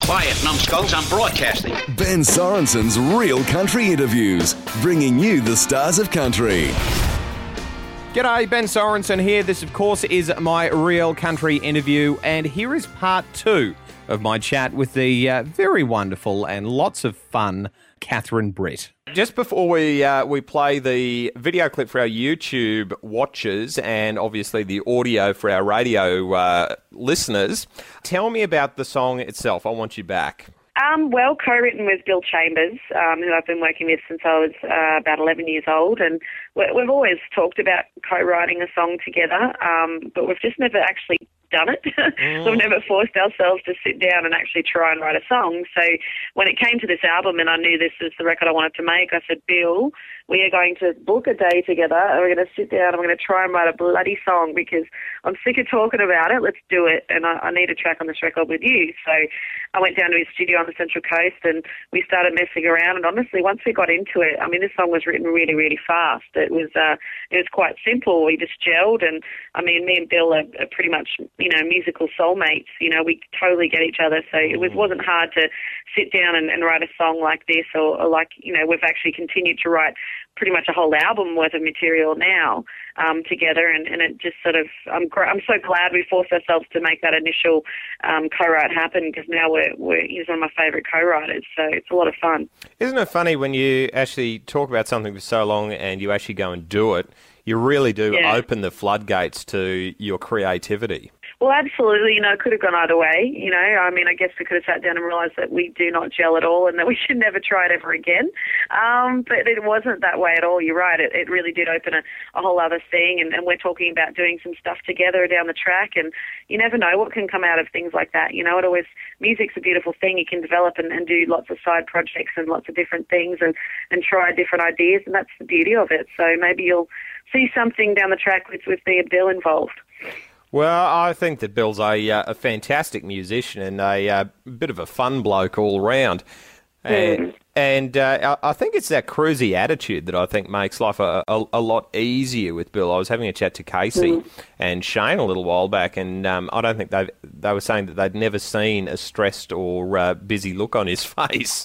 Quiet, numbskulls, I'm broadcasting. Ben Sorensen's Real Country Interviews, bringing you the stars of country. G'day, Ben Sorensen here. This, of course, is my Real Country Interview, and here is part 2 of my chat with the very wonderful and lots of fun Catherine Britt. Just before we play the video clip for our YouTube watchers and obviously the audio for our radio listeners, tell me about the song itself, I Want You Back. Well, co-written with Bill Chambers, who I've been working with since I was about 11 years old, and we've always talked about co-writing a song together, but we've just never actually done it. We've never forced ourselves to sit down and actually try and write a song. So when it came to this album and I knew this was the record I wanted to make, I said, Bill, we are going to book a day together and we're going to sit down and we're going to try and write a bloody song because I'm sick of talking about it. Let's do it. And I need a track on this record with you. So I went down to his studio on the Central Coast and we started messing around. And honestly, once we got into it, I mean, this song was written really, really fast. It was quite simple. We just gelled. And I mean, me and Bill are pretty much, musical soulmates. We totally get each other. So it wasn't hard to sit down and write a song like this or like, we've actually continued to write pretty much a whole album worth of material now together, and it just sort of, I'm so glad we forced ourselves to make that initial co-write happen because now he's one of my favourite co-writers, so it's a lot of fun. Isn't it funny when you actually talk about something for so long and you actually go and do it, you really do open the floodgates to your creativity? Well, absolutely. It could have gone either way. I mean, I guess we could have sat down and realised that we do not gel at all and that we should never try it ever again. But it wasn't that way at all. You're right. It really did open a whole other thing. And we're talking about doing some stuff together down the track. And you never know what can come out of things like that. Music's a beautiful thing. You can develop and do lots of side projects and lots of different things and try different ideas. And that's the beauty of it. So maybe you'll see something down the track with Bill involved. Well, I think that Bill's a fantastic musician and a bit of a fun bloke all round. And I think it's that cruisy attitude that I think makes life a lot easier with Bill. I was having a chat to Casey and Shane a little while back, and I don't think they were saying that they'd never seen a stressed or busy look on his face.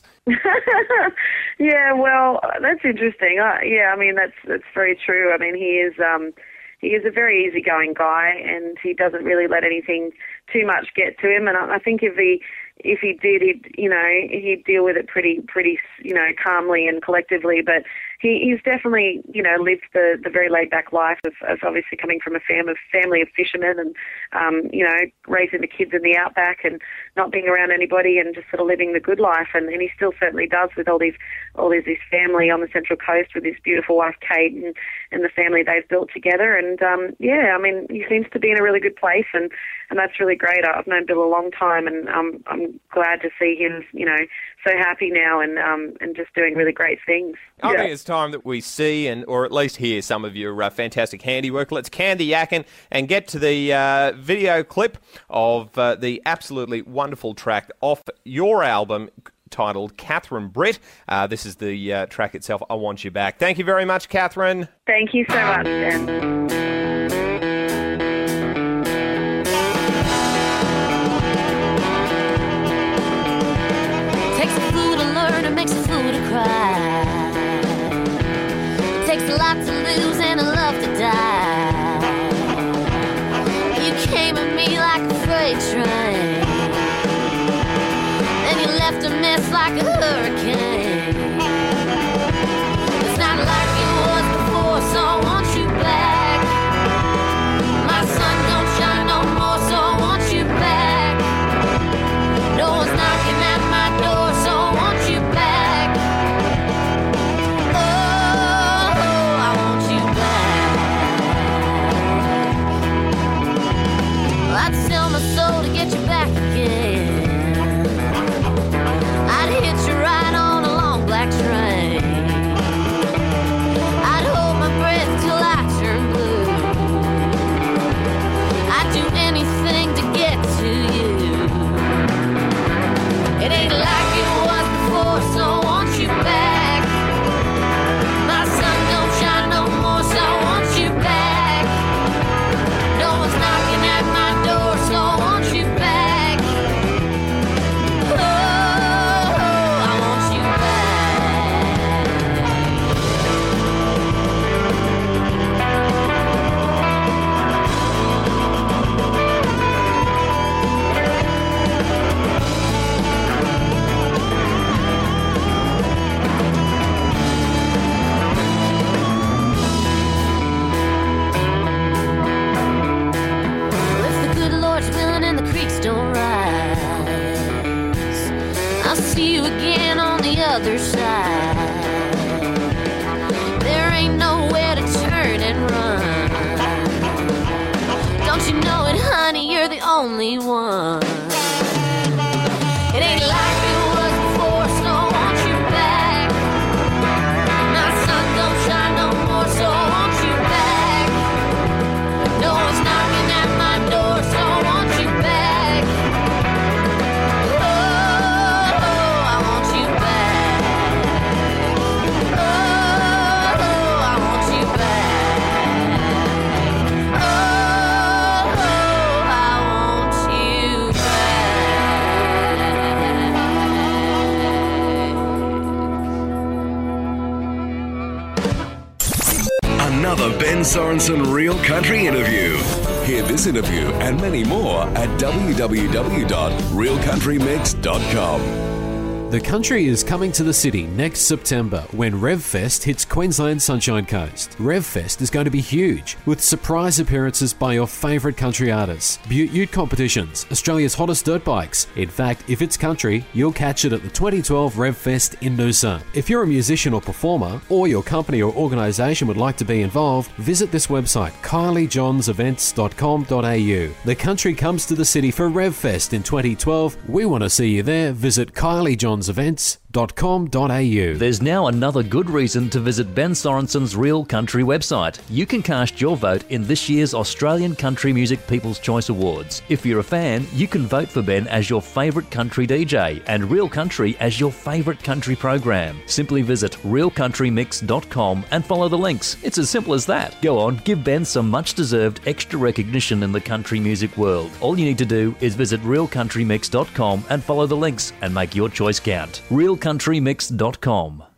Yeah, well, that's interesting. I mean, that's very true. I mean, he is a very easygoing guy, and he doesn't really let anything too much get to him. And I think if he did, he'd deal with it pretty, calmly and collectively. But he's definitely, lived the very laid-back life of obviously coming from a family of fishermen and, raising the kids in the outback and not being around anybody and just sort of living the good life. And he still certainly does with all this family on the Central Coast with his beautiful wife, Kate, and the family they've built together. And, I mean, he seems to be in a really good place, and that's really great. I've known Bill a long time, and I'm glad to see him, so happy now and just doing really great things. I think it's time that we see or at least hear some of your fantastic handiwork. Let's can the yakking and get to the video clip of the absolutely wonderful track off your album titled Catherine Britt. This is the track itself, I Want You Back. Thank you very much, Catherine. Thank you so much, Ben. Takes a lot to lose and a love to die. You came at me like a freight train, then you left a mess like a hurricane. It's not like it was before, so I want you back. My sun don't shine no more, so I want you back. No one's knocking at my door, so I want you back. I'd sell my soul to get you back again. I'd hitch you right on a long black train. I'll see you again on the other side. There ain't nowhere to turn and run. Don't you know it, honey, you're the only one. It ain't like it was before, so won't you back? My sun don't shine no more, so won't you back? No one's knocking at my door, so won't you back? Oh, I want you back. Oh, I want you back. Oh, I want you back. Another Ben Sorensen Real Country interview. Hear this interview and many more at www.realcountrymix.com. The country is coming to the city next September when RevFest hits Queensland's Sunshine Coast. RevFest is going to be huge, with surprise appearances by your favourite country artists, Ute competitions, Australia's hottest dirt bikes. In fact, if it's country, you'll catch it at the 2012 RevFest in Noosa. If you're a musician or performer, or your company or organisation would like to be involved, visit this website, kyliejohnsevents.com.au. The country comes to the city for RevFest in 2012. We want to see you there. Visit kyliejohnsevents.com.au. There's now another good reason to visit Ben Sorensen's Real Country website. You can cast your vote in this year's Australian Country Music People's Choice Awards. If you're a fan, you can vote for Ben as your favourite country DJ and Real Country as your favourite country program. Simply visit realcountrymix.com and follow the links. It's as simple as that. Go on, give Ben some much-deserved extra recognition in the country music world. All you need to do is visit realcountrymix.com and follow the links and make your choice count. realcountrymix.com.